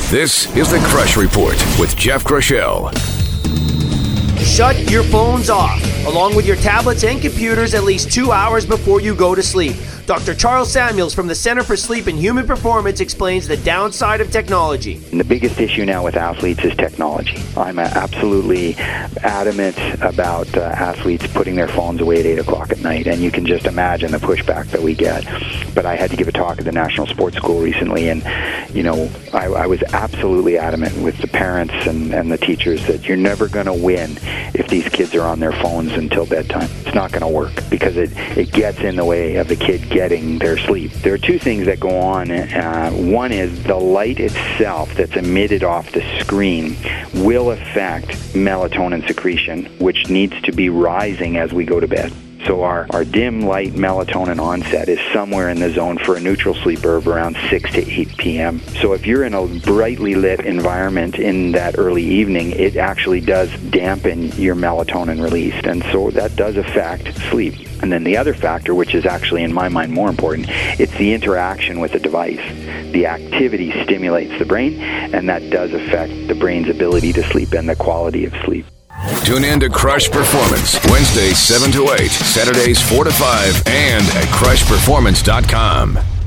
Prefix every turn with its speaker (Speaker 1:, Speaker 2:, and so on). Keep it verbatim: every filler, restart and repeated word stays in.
Speaker 1: This is the Crush Report with Jeff Groeschel.
Speaker 2: Shut your phones off, along with your tablets and computers, at least two hours before you go to sleep. Doctor Charles Samuels from the Center for Sleep and Human Performance explains the downside of technology.
Speaker 3: And the biggest issue now with athletes is technology. I'm absolutely adamant about uh, athletes putting their phones away at eight o'clock at night, and you can just imagine the pushback that we get. But I had to give a talk at the National Sports School recently, and you know, I, I was absolutely adamant with the parents and, and the teachers that you're never going to win if these kids are on their phones until bedtime. It's not going to work because it, it gets in the way of the kid getting their sleep. There are two things that go on. Uh, one is the light itself that's emitted off the screen will affect melatonin secretion, which needs to be rising as we go to bed. So our, our dim light melatonin onset is somewhere in the zone for a neutral sleeper of around six to eight p.m. So if you're in a brightly lit environment in that early evening, it actually does dampen your melatonin release, and so that does affect sleep. And then the other factor, which is actually in my mind more important, it's the interaction with the device. The activity stimulates the brain, and that does affect the brain's ability to sleep and the quality of sleep.
Speaker 1: Tune in to Crush Performance, Wednesdays seven to eight, Saturdays four to five, and at crush performance dot com.